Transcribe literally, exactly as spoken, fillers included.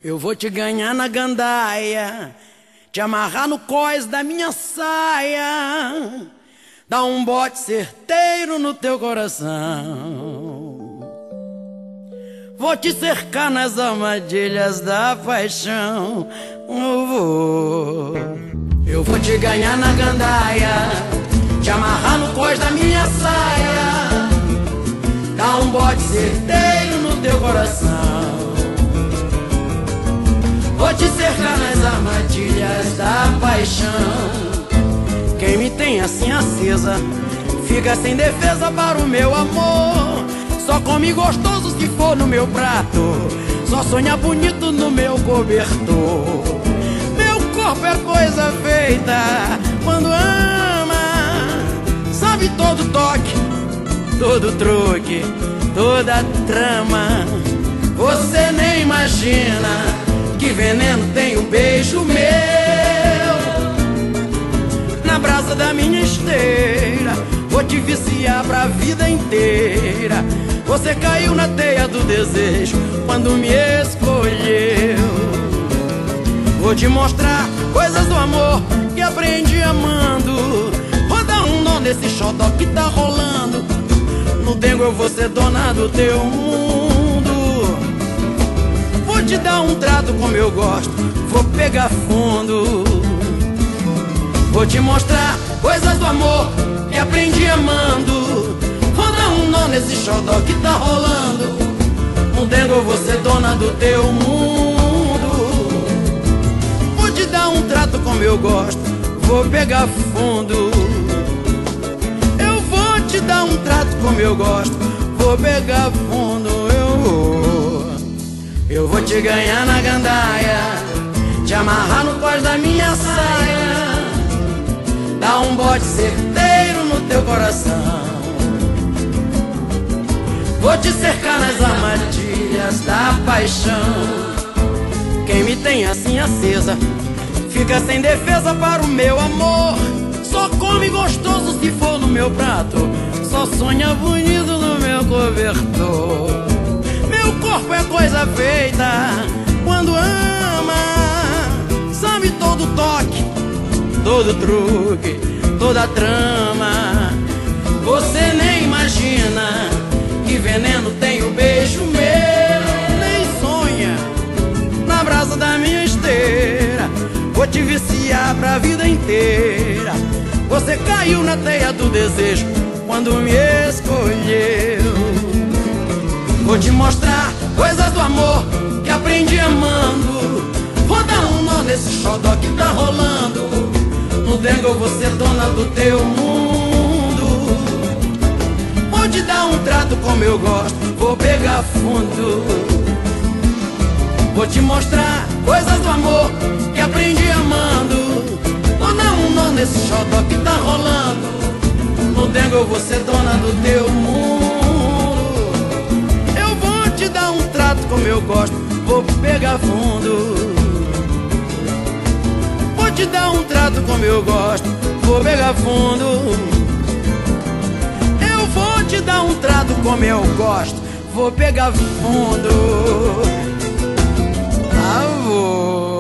Eu vou te ganhar na gandaia, te amarrar no cós da minha saia, dar um bote certeiro no teu coração. Vou te cercar nas armadilhas da paixão. Eu vou, eu vou te ganhar na gandaia, te amarrar no cós da minha saia, dar um bote certeiro no teu coração. Vou te cercar nas armadilhas da paixão. Quem me tem assim acesa fica sem defesa para o meu amor. Só come gostoso se for no meu prato, só sonha bonito no meu cobertor. Meu corpo é coisa feita quando ama, sabe todo toque, todo truque, toda trama. Você nem imagina que veneno tem um beijo meu na brasa da minha esteira. Vou te viciar pra vida inteira. Você caiu na teia do desejo quando me escolheu. Vou te mostrar coisas do amor que aprendi amando. Vou dar um nó nesse xodó que tá rolando. No dengo eu vou ser dona do teu mundo. Vou te dar um trato como eu gosto, vou pegar fundo. Vou te mostrar coisas do amor que aprendi amando. Vou dar um nó nesse xodó que tá rolando. No dengo eu vou ser dona do teu mundo. Vou te dar um trato como eu gosto, vou pegar fundo. Eu vou te dar um trato como eu gosto, vou pegar fundo. Eu vou, eu vou te ganhar na gandaia, te amarrar no cós da minha saia, dar um bote certeiro no teu coração. Vou te cercar nas armadilhas da paixão. Quem me tem assim acesa fica sem defesa para o meu amor. Só come gostoso se for no meu prato, só sonha bonito no meu cobertor. Meu corpo é coisa feita quando ama, sabe todo toque, todo truque, toda trama. Você nem imagina que veneno tem o beijo meu. Nem sonha na brasa da minha esteira. Vou te viciar pra vida inteira. Você caiu na teia do desejo quando me escolheu. Vou te mostrar coisas do amor que aprendi amando. Vou dar um nó nesse xodó que tá rolando. No dengo eu vou ser dona do teu mundo. Vou te dar um trato como eu gosto, vou pegar fundo. Vou te mostrar coisas do amor que aprendi amando. Vou dar um nó nesse xodó que tá rolando. No dengo eu vou ser dona do teu mundo. Eu vou te dar um trato como eu gosto, vou pegar fundo. Vou te dar um trato como eu gosto, vou pegar fundo. Eu vou te dar um trato como eu gosto, vou pegar fundo. Ah, vou.